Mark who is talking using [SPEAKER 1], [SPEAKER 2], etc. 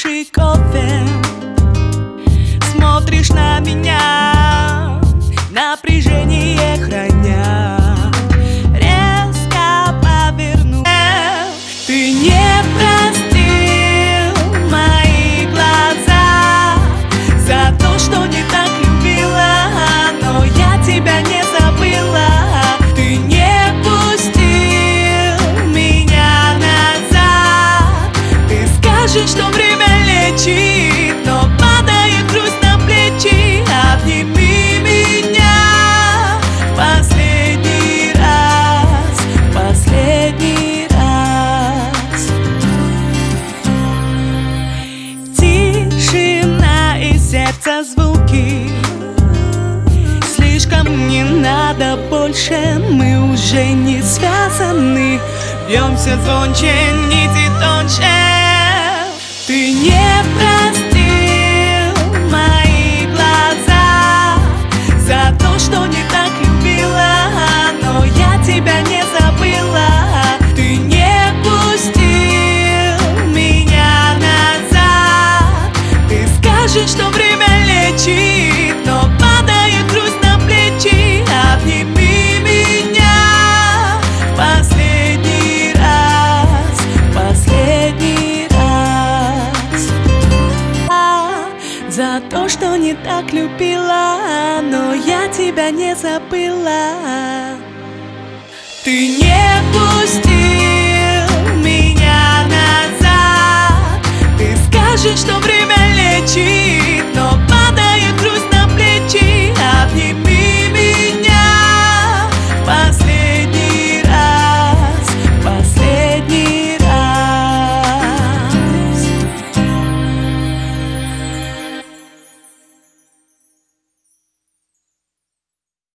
[SPEAKER 1] остывший кофе. Смотришь на меня, напряжение храня. Резко поверну. Ты не простил мои глаза за то, что не так любила, но я тебя не забыла. Ты не пустил меня назад. Ты скажешь, что время лечит, но падает грусть на плечи. Обними меня в последний раз, в последний раз. Тишина и сердца звуки. Слишком не надо больше, мы уже не связаны. Бьемся звонче, нити тоньше. Ты не простил мои глаза за то, что не так любила, но я тебя не забыла. Ты не пустил меня назад. Ты скажешь, что время лечит, но падает грусть на плечи. Обними меня в последний раз, в последний раз. За то, что не так любила, но я тебя не забыла. Ты не пустил меня назад. Ты скажешь, что время